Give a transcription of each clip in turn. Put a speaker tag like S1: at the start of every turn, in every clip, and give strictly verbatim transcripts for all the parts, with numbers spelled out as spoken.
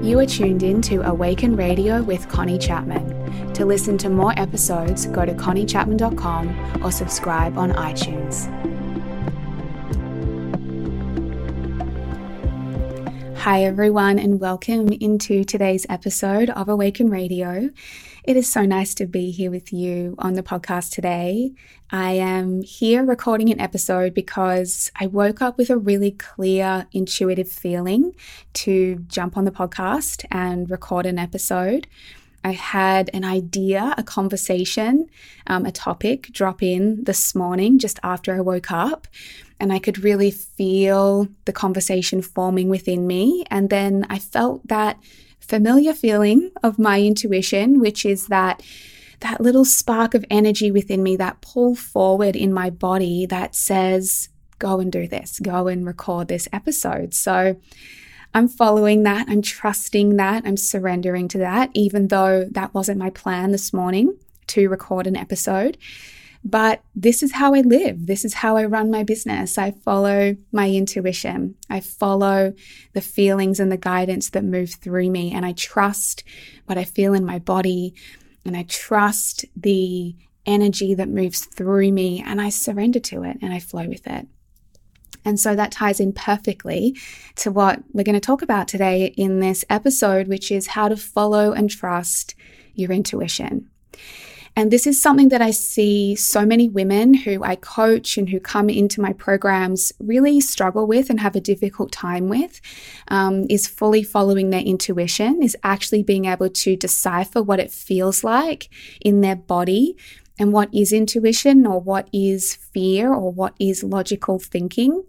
S1: You are tuned in to Awaken Radio with Connie Chapman. To listen to more episodes, go to connie chapman dot com or subscribe on iTunes. Hi everyone, and welcome into today's episode of Awaken Radio. It is so nice to be here with you on the podcast today. I am here recording an episode because I woke up with a really clear, intuitive feeling to jump on the podcast and record an episode. I had an idea, a conversation, um, a topic drop in this morning just after I woke up, and I could really feel the conversation forming within me. And then I felt that familiar feeling of my intuition, which is that that little spark of energy within me, that pull forward in my body that says, go and do this, go and record this episode. So I'm following that. I'm trusting that. I'm surrendering to that, even though that wasn't my plan this morning to record an episode. But this is how I live. This is how I run my business. I follow my intuition. I follow the feelings and the guidance that move through me. And I trust what I feel in my body. And I trust the energy that moves through me. And I surrender to it and I flow with it. And so that ties in perfectly to what we're going to talk about today in this episode, which is how to follow and trust your intuition. And this is something that I see so many women who I coach and who come into my programs really struggle with and have a difficult time with, um, is fully following their intuition, is actually being able to decipher what it feels like in their body and what is intuition or what is fear or what is logical thinking,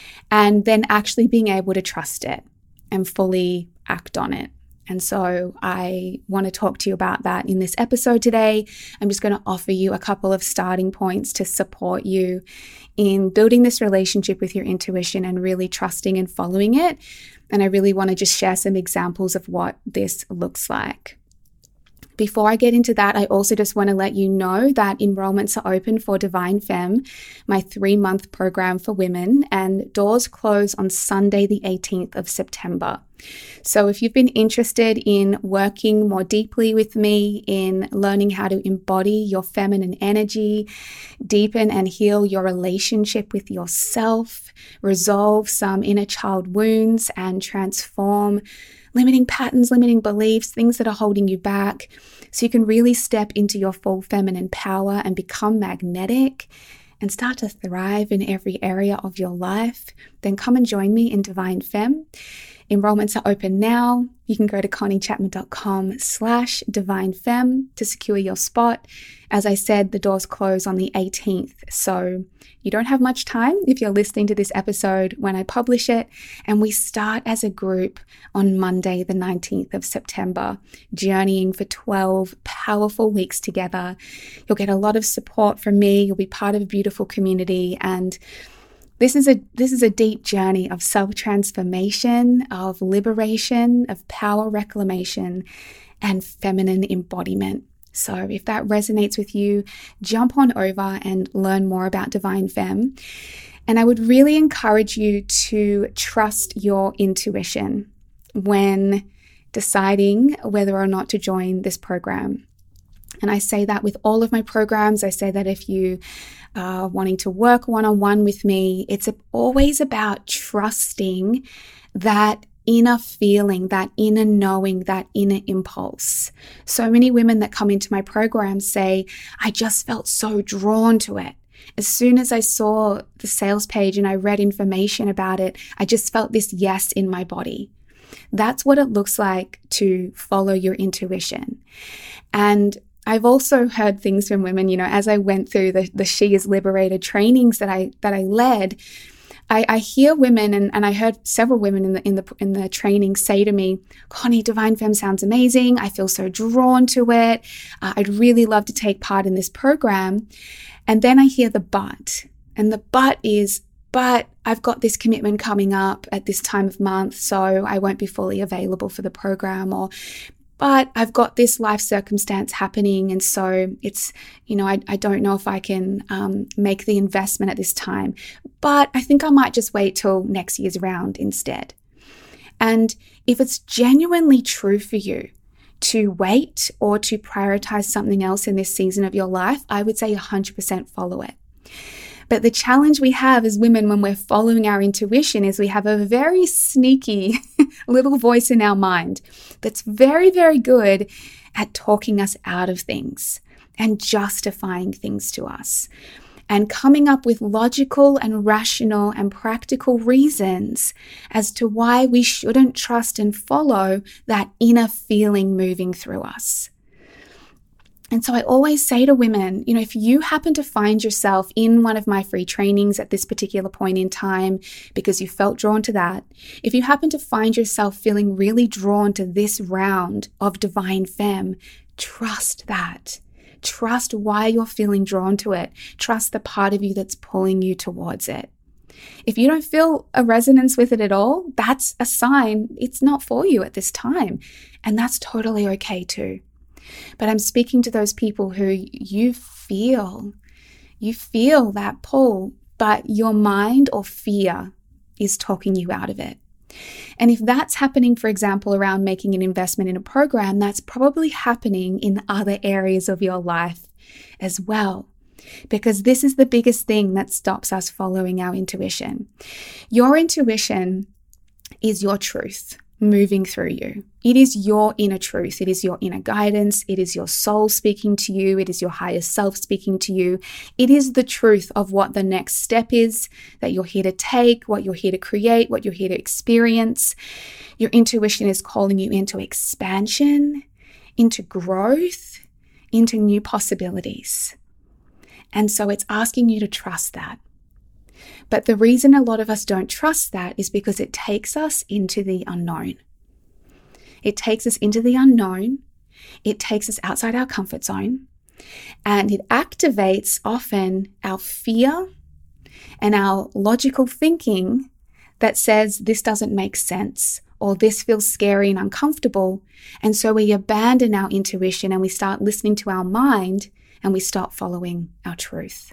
S1: and then actually being able to trust it and fully act on it. And so I want to talk to you about that in this episode today. I'm just going to offer you a couple of starting points to support you in building this relationship with your intuition and really trusting and following it. And I really want to just share some examples of what this looks like. Before I get into that, I also just want to let you know that enrollments are open for Divine Femme, my three-month program for women, and doors close on Sunday, the eighteenth of September. So if you've been interested in working more deeply with me, in learning how to embody your feminine energy, deepen and heal your relationship with yourself, resolve some inner child wounds, and transform limiting patterns, limiting beliefs, things that are holding you back, so you can really step into your full feminine power and become magnetic and start to thrive in every area of your life, then come and join me in Divine Femme. Enrollments are open now. You can go to connie chapman dot com slash divine femme to secure your spot. As I said, the doors close on the eighteenth, so you don't have much time if you're listening to this episode when I publish it. And we start as a group on Monday, the nineteenth of September, journeying for twelve powerful weeks together. You'll get a lot of support from me. You'll be part of a beautiful community, and This is a this is a deep journey of self-transformation, of liberation, of power reclamation, and feminine embodiment. So if that resonates with you, jump on over and learn more about Divine Femme. And I would really encourage you to trust your intuition when deciding whether or not to join this program. And I say that with all of my programs. I say that if you are wanting to work one-on-one with me, it's always about trusting that inner feeling, that inner knowing, that inner impulse. So many women that come into my program say, I just felt so drawn to it. As soon as I saw the sales page and I read information about it, I just felt this yes in my body. That's what it looks like to follow your intuition. And I've also heard things from women, you know, as I went through the, the She is Liberated trainings that I that I led, I, I hear women, and, and I heard several women in the in the in the training say to me, Connie, Divine Femme sounds amazing. I feel so drawn to it. Uh, I'd really love to take part in this program. And then I hear the but, and the but is, but I've got this commitment coming up at this time of month, so I won't be fully available for the program, or but I've got this life circumstance happening, and so it's, you know, I, I don't know if I can um, make the investment at this time, but I think I might just wait till next year's round instead. And if it's genuinely true for you to wait or to prioritize something else in this season of your life, I would say one hundred percent follow it. But the challenge we have as women when we're following our intuition is we have a very sneaky little voice in our mind that's very, very good at talking us out of things and justifying things to us and coming up with logical and rational and practical reasons as to why we shouldn't trust and follow that inner feeling moving through us. And so I always say to women, you know, if you happen to find yourself in one of my free trainings at this particular point in time because you felt drawn to that, if you happen to find yourself feeling really drawn to this round of Divine Femme, trust that. Trust why you're feeling drawn to it. Trust the part of you that's pulling you towards it. If you don't feel a resonance with it at all, that's a sign it's not for you at this time. And that's totally okay too. But I'm speaking to those people who you feel, you feel that pull, but your mind or fear is talking you out of it. And if that's happening, for example, around making an investment in a program, that's probably happening in other areas of your life as well. Because this is the biggest thing that stops us following our intuition. Your intuition is your truth moving through you. It is your inner truth. It is your inner guidance. It is your soul speaking to you. It is your higher self speaking to you. It is the truth of what the next step is that you're here to take, what you're here to create, what you're here to experience. Your intuition is calling you into expansion, into growth, into new possibilities. And so it's asking you to trust that. But the reason a lot of us don't trust that is because it takes us into the unknown. It takes us into the unknown. It takes us outside our comfort zone. And it activates often our fear and our logical thinking that says this doesn't make sense or this feels scary and uncomfortable. And so we abandon our intuition and we start listening to our mind and we stop following our truth.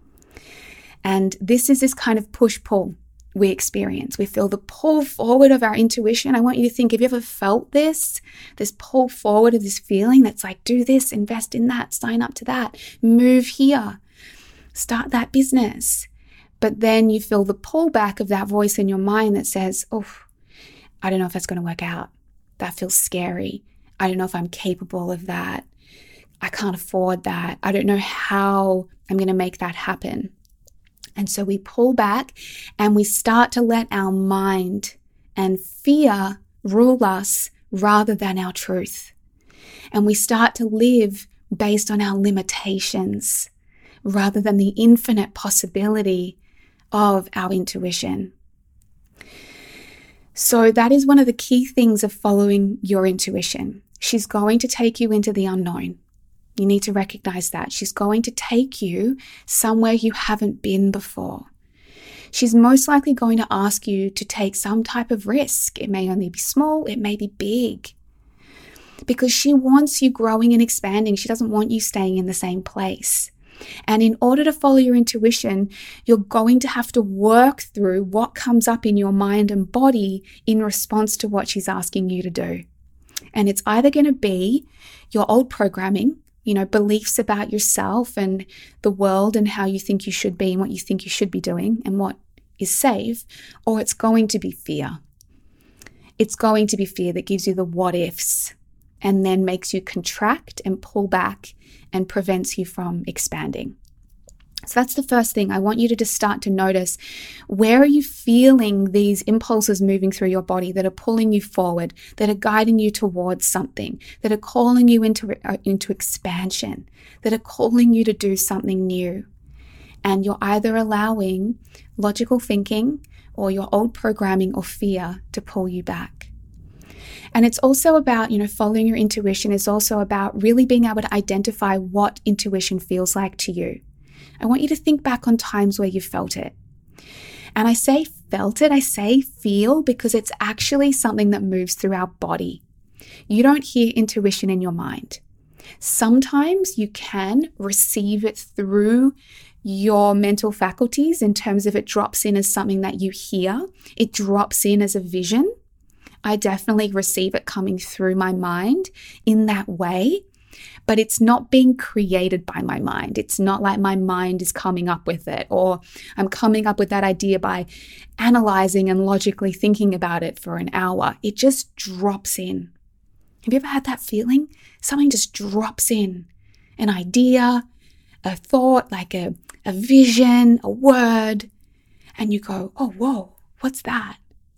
S1: And this is this kind of push-pull we experience. We feel the pull forward of our intuition. I want you to think, have you ever felt this? This pull forward of this feeling that's like, do this, invest in that, sign up to that, move here, start that business. But then you feel the pullback of that voice in your mind that says, oh, I don't know if that's going to work out. That feels scary. I don't know if I'm capable of that. I can't afford that. I don't know how I'm going to make that happen. And so we pull back and we start to let our mind and fear rule us rather than our truth. And we start to live based on our limitations rather than the infinite possibility of our intuition. So that is one of the key things of following your intuition. She's going to take you into the unknown. You need to recognize that. She's going to take you somewhere you haven't been before. She's most likely going to ask you to take some type of risk. It may only be small, it may be big. Because she wants you growing and expanding. She doesn't want you staying in the same place. And in order to follow your intuition, you're going to have to work through what comes up in your mind and body in response to what she's asking you to do. And it's either going to be your old programming, you know, beliefs about yourself and the world and how you think you should be and what you think you should be doing and what is safe, or it's going to be fear. It's going to be fear that gives you the what ifs and then makes you contract and pull back and prevents you from expanding. So that's the first thing. I want you to just start to notice, where are you feeling these impulses moving through your body that are pulling you forward, that are guiding you towards something, that are calling you into, uh, into expansion, that are calling you to do something new. And you're either allowing logical thinking or your old programming or fear to pull you back. And it's also about, you know, following your intuition is also about really being able to identify what intuition feels like to you. I want you to think back on times where you felt it. And I say felt it, I say feel, because it's actually something that moves through our body. You don't hear intuition in your mind. Sometimes you can receive it through your mental faculties in terms of it drops in as something that you hear. It drops in as a vision I definitely receive it coming through my mind in that way, but it's not being created by my mind. It's not like my mind is coming up with it, or I'm coming up with that idea by analyzing and logically thinking about it for an hour. It just drops in. Have you ever had that feeling? Something just drops in. An idea, a thought, like a, a vision, a word, and you go, oh, whoa, what's that?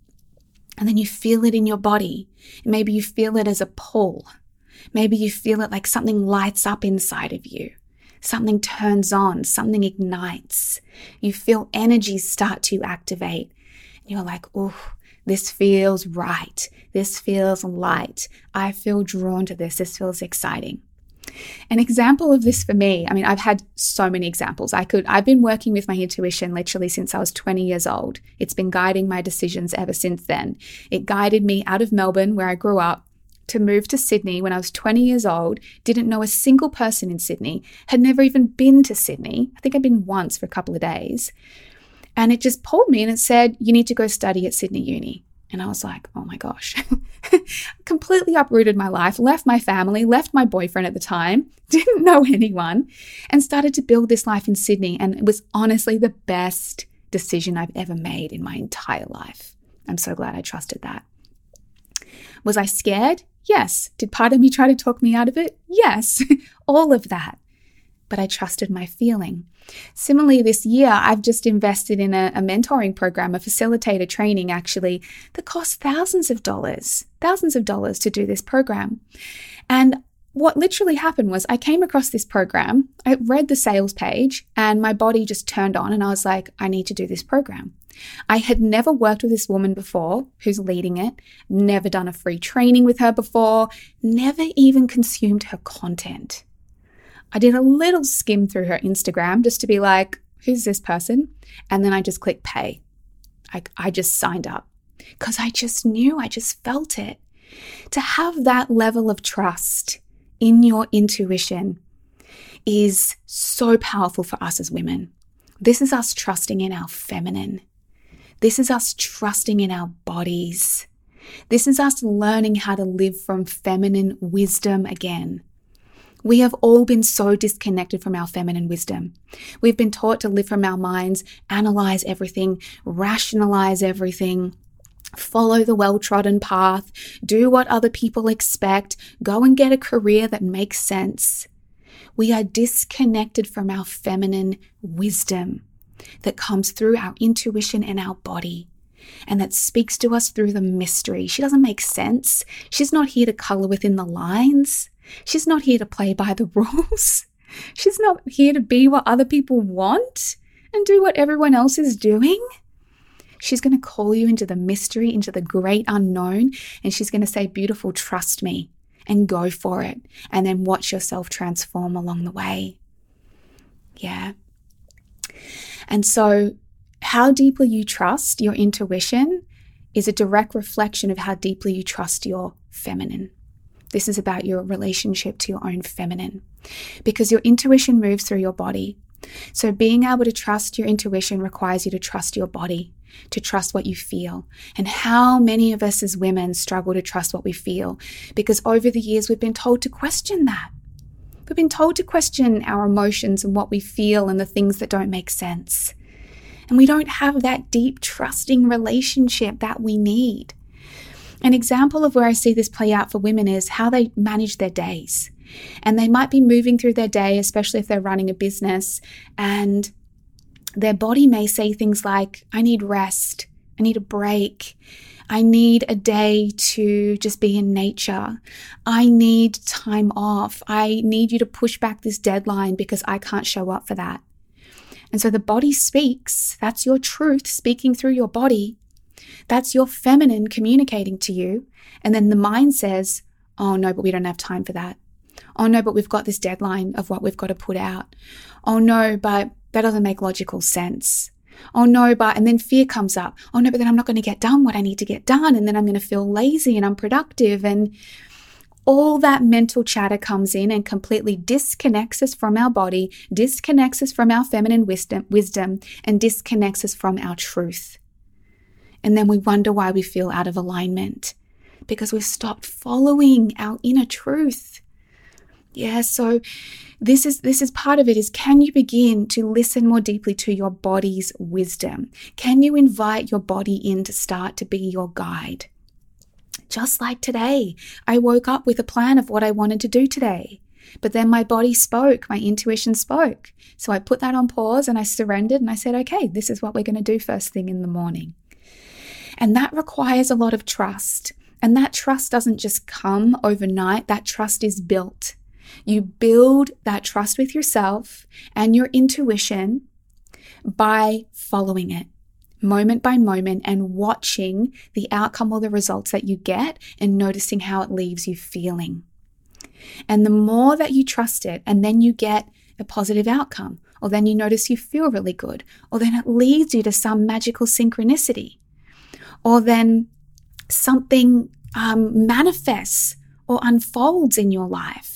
S1: And then you feel it in your body. Maybe you feel it as a pull. Maybe you feel it like something lights up inside of you. Something turns on, something ignites. You feel energies start to activate. You're like, oh, this feels right. This feels light. I feel drawn to this. This feels exciting. An example of this for me, I mean, I've had so many examples. I could, I've been working with my intuition literally since I was twenty years old. It's been guiding my decisions ever since then. It guided me out of Melbourne, where I grew up, to move to Sydney when I was twenty years old, didn't know a single person in Sydney, had never even been to Sydney. I think I'd been once for a couple of days. And it just pulled me and it said, you need to go study at Sydney Uni. And I was like, oh my gosh, completely uprooted my life, left my family, left my boyfriend at the time, didn't know anyone, and started to build this life in Sydney. And it was honestly the best decision I've ever made in my entire life. I'm so glad I trusted that. Was I scared? Yes. Did part of me try to talk me out of it? Yes. All of that. But I trusted my feeling. Similarly, this year, I've just invested in a, a mentoring program, a facilitator training actually, that costs thousands of dollars, thousands of dollars to do this program. And what literally happened was I came across this program, I read the sales page, and my body just turned on and I was like, I need to do this program. I had never worked with this woman before who's leading it, never done a free training with her before, never even consumed her content. I did a little skim through her Instagram just to be like, who's this person? And then I just clicked pay. I, I just signed up because I just knew, I just felt it. To have that level of trust in your intuition is so powerful for us as women. This is us trusting in our feminine. This is us trusting in our bodies. This is us learning how to live from feminine wisdom again. We have all been so disconnected from our feminine wisdom. We've been taught to live from our minds, analyze everything, rationalize everything, follow the well-trodden path, do what other people expect, go and get a career that makes sense. We are disconnected from our feminine wisdom that comes through our intuition and our body, and that speaks to us through the mystery. She doesn't make sense. She's not here to color within the lines. She's not here to play by the rules. She's not here to be what other people want and do what everyone else is doing. She's going to call you into the mystery, into the great unknown, and she's going to say, beautiful, trust me, and go for it. And then watch yourself transform along the way. Yeah. And so how deeply you trust your intuition is a direct reflection of how deeply you trust your feminine. This is about your relationship to your own feminine, because your intuition moves through your body. So being able to trust your intuition requires you to trust your body, to trust what you feel. And how many of us as women struggle to trust what we feel, because over the years we've been told to question that. We've been told to question our emotions and what we feel and the things that don't make sense. And we don't have that deep, trusting relationship that we need. An example of where I see this play out for women is how they manage their days. And they might be moving through their day, especially if they're running a business, and their body may say things like, I need rest, I need a break, I need a day to just be in nature, I need time off, I need you to push back this deadline because I can't show up for that. And so the body speaks. That's your truth speaking through your body. That's your feminine communicating to you. And then the mind says, oh no, but we don't have time for that. Oh no, but we've got this deadline of what we've got to put out. Oh no, but that doesn't make logical sense. Oh no, but, and then fear comes up. Oh no, but then I'm not going to get done what I need to get done. And then I'm going to feel lazy and unproductive. And all that mental chatter comes in and completely disconnects us from our body, disconnects us from our feminine wisdom, wisdom, and disconnects us from our truth. And then we wonder why we feel out of alignment. because we've stopped following our inner truth. Yeah, so this is this is part of it is, can you begin to listen more deeply to your body's wisdom? Can you invite your body in to start to be your guide? Just like today, I woke up with a plan of what I wanted to do today, but then my body spoke, my intuition spoke. So I put that on pause and I surrendered and I said, okay, this is what we're going to do first thing in the morning. And that requires a lot of trust. And that trust doesn't just come overnight. That trust is built. You build that trust with yourself and your intuition by following it moment by moment and watching the outcome or the results that you get and noticing how it leaves you feeling. And the more that you trust it, and then you get a positive outcome, or then you notice you feel really good, or then it leads you to some magical synchronicity, or then something um, manifests or unfolds in your life.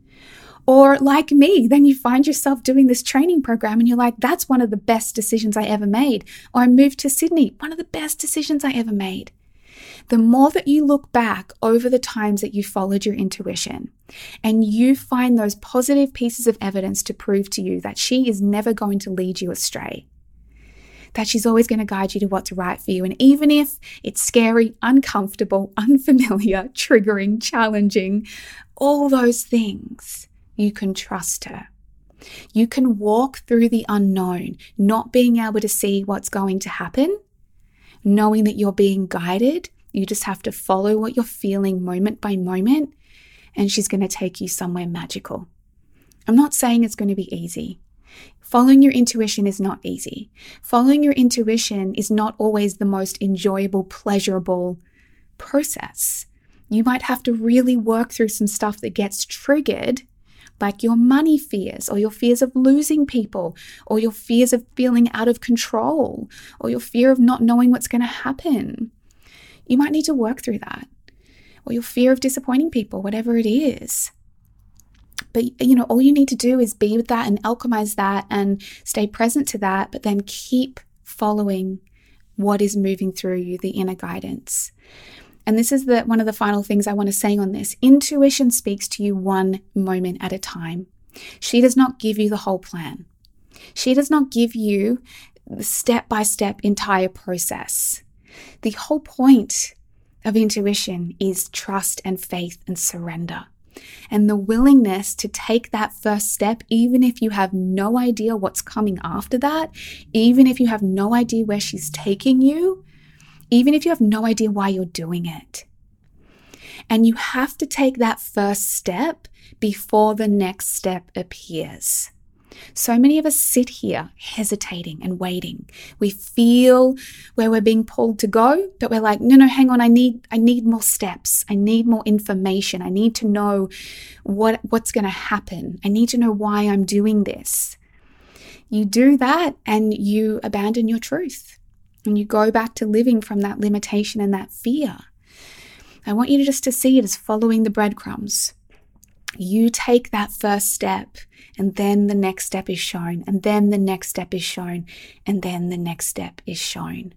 S1: Or like me, then you find yourself doing this training program and you're like, that's one of the best decisions I ever made. Or I moved to Sydney, one of the best decisions I ever made. The more that you look back over the times that you followed your intuition and you find those positive pieces of evidence to prove to you that she is never going to lead you astray, that she's always going to guide you to what's right for you. And even if it's scary, uncomfortable, unfamiliar, triggering, challenging, all those things, you can trust her. You can walk through the unknown, not being able to see what's going to happen, knowing that you're being guided. You just have to follow what you're feeling moment by moment, and she's going to take you somewhere magical. I'm not saying it's going to be easy. Following your intuition is not easy. Following your intuition is not always the most enjoyable, pleasurable process. You might have to really work through some stuff that gets triggered, like your money fears, or your fears of losing people, or your fears of feeling out of control, or your fear of not knowing what's going to happen. You might need to work through that, or your fear of disappointing people, whatever it is. But, you know, all you need to do is be with that and alchemize that and stay present to that, but then keep following what is moving through you, the inner guidance. And this is the one of the final things I want to say on this. Intuition speaks to you one moment at a time. She does not give you the whole plan. She does not give you the step-by-step entire process. The whole point of intuition is trust and faith and surrender. And the willingness to take that first step, even if you have no idea what's coming after that, even if you have no idea where she's taking you, even if you have no idea why you're doing it. And you have to take that first step before the next step appears. So many of us sit here hesitating and waiting. We feel where we're being pulled to go, but we're like, no, no, hang on, I need I need more steps. I need more information. I need to know what what's going to happen. I need to know why I'm doing this. You do that and you abandon your truth. And you go back to living from that limitation and that fear. I want you to just to see it as following the breadcrumbs. You take that first step, and then the next step is shown, and then the next step is shown, and then the next step is shown.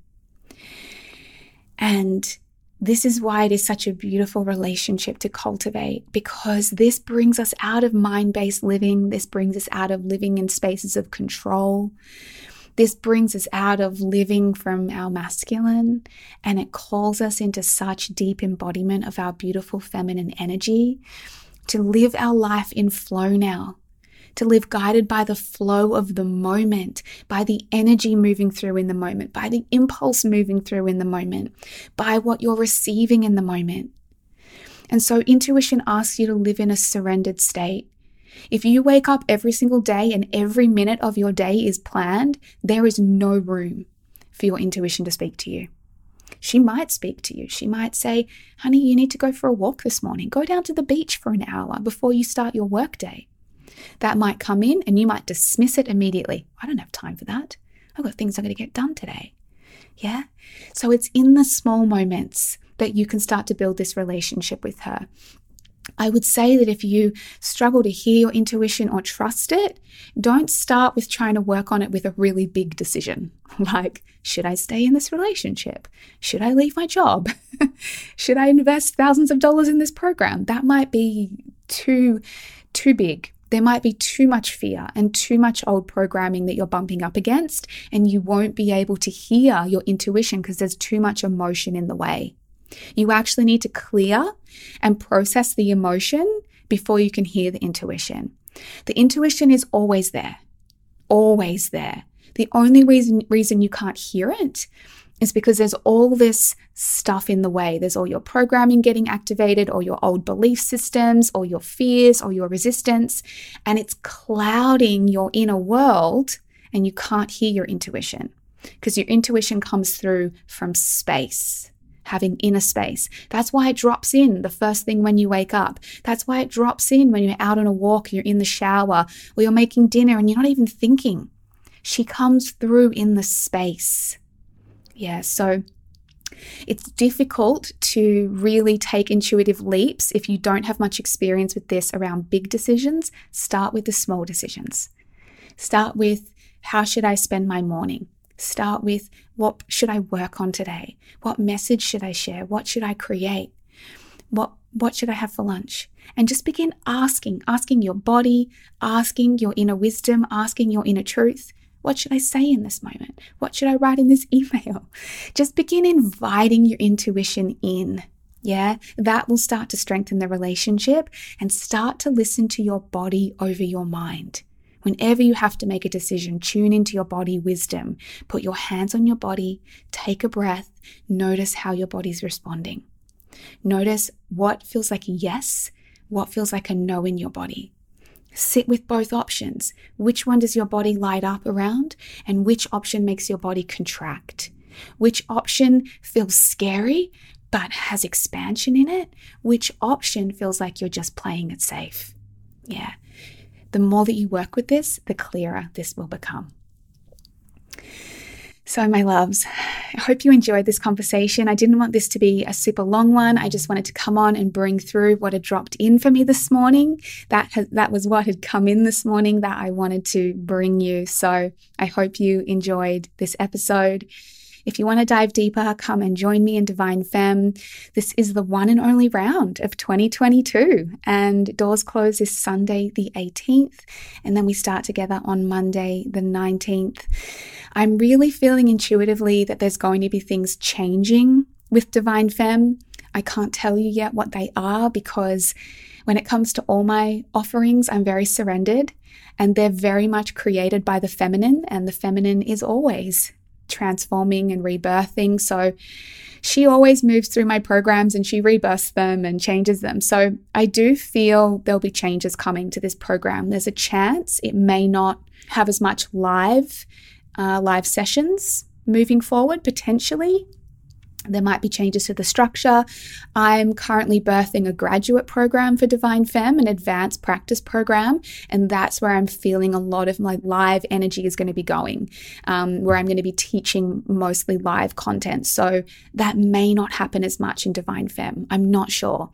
S1: And this is why it is such a beautiful relationship to cultivate, because this brings us out of mind-based living. This brings us out of living in spaces of control. This brings us out of living from our masculine, and it calls us into such deep embodiment of our beautiful feminine energy, to live our life in flow now, to live guided by the flow of the moment, by the energy moving through in the moment, by the impulse moving through in the moment, by what you're receiving in the moment. And so intuition asks you to live in a surrendered state. If you wake up every single day and every minute of your day is planned, there is no room for your intuition to speak to you. She might speak to you. She might say, honey, you need to go for a walk this morning. Go down to the beach for an hour before you start your workday. That might come in and you might dismiss it immediately. I don't have time for that. I've got things I'm going to get done today. Yeah? So it's in the small moments that you can start to build this relationship with her. I would say that if you struggle to hear your intuition or trust it, don't start with trying to work on it with a really big decision. Like, should I stay in this relationship? Should I leave my job? Should I invest thousands of dollars in this program? That might be too, too big. There might be too much fear and too much old programming that you're bumping up against, and you won't be able to hear your intuition because there's too much emotion in the way. You actually need to clear and process the emotion before you can hear the intuition. The intuition is always there, always there. The only reason, reason you can't hear it is because there's all this stuff in the way. There's all your programming getting activated, or your old belief systems, or your fears, or your resistance, and it's clouding your inner world, and you can't hear your intuition because your intuition comes through from space. Having inner space. That's why it drops in the first thing when you wake up. That's why it drops in when you're out on a walk, you're in the shower, or you're making dinner and you're not even thinking. She comes through in the space. Yeah, so it's difficult to really take intuitive leaps if you don't have much experience with this around big decisions. Start with the small decisions. Start with, how should I spend my morning? Start with, what should I work on today? What message should I share? What should I create? What what should I have for lunch? And just begin asking, asking your body, asking your inner wisdom, asking your inner truth. What should I say in this moment? What should I write in this email? Just begin inviting your intuition in. Yeah, that will start to strengthen the relationship, and start to listen to your body over your mind. Whenever you have to make a decision, tune into your body wisdom. Put your hands on your body, take a breath, notice how your body's responding. Notice what feels like a yes, what feels like a no in your body. Sit with both options. Which one does your body light up around, and which option makes your body contract? Which option feels scary but has expansion in it? Which option feels like you're just playing it safe? Yeah. The more that you work with this, the clearer this will become. So, my loves, I hope you enjoyed this conversation. I didn't want this to be a super long one. I just wanted to come on and bring through what had dropped in for me this morning. That has, that was what had come in this morning that I wanted to bring you. So I hope you enjoyed this episode. If you want to dive deeper, come and join me in Divine Femme. This is the one and only round of twenty twenty-two, and doors close this Sunday the eighteenth, and then we start together on Monday the nineteenth. I'm really feeling intuitively that there's going to be things changing with Divine Femme. I can't tell you yet what they are, because when it comes to all my offerings, I'm very surrendered, and they're very much created by the feminine, and the feminine is always transforming and rebirthing. So she always moves through my programs and she rebirths them and changes them. So I do feel there'll be changes coming to this program. There's a chance it may not have as much live, uh, live sessions moving forward, potentially. There might be changes to the structure. I'm currently birthing a graduate program for Divine Femme, an advanced practice program, and that's where I'm feeling a lot of my live energy is going to be going, um, where I'm going to be teaching mostly live content. So that may not happen as much in Divine Femme. I'm not sure.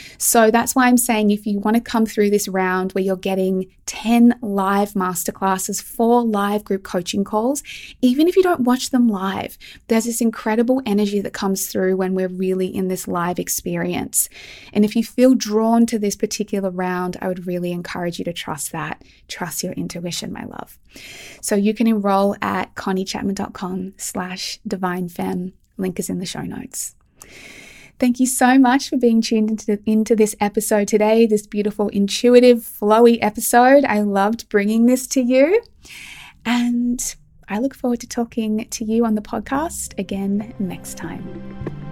S1: So that's why I'm saying, if you want to come through this round where you're getting ten live masterclasses, four live group coaching calls, even if you don't watch them live, there's this incredible energy that comes through when we're really in this live experience. And if you feel drawn to this particular round, I would really encourage you to trust that. Trust your intuition, my love. So you can enroll at conniechapman.com slash divine femme. Link is in the show notes. Thank you so much for being tuned into, into this episode today, this beautiful, intuitive, flowy episode. I loved bringing this to you. And I look forward to talking to you on the podcast again next time.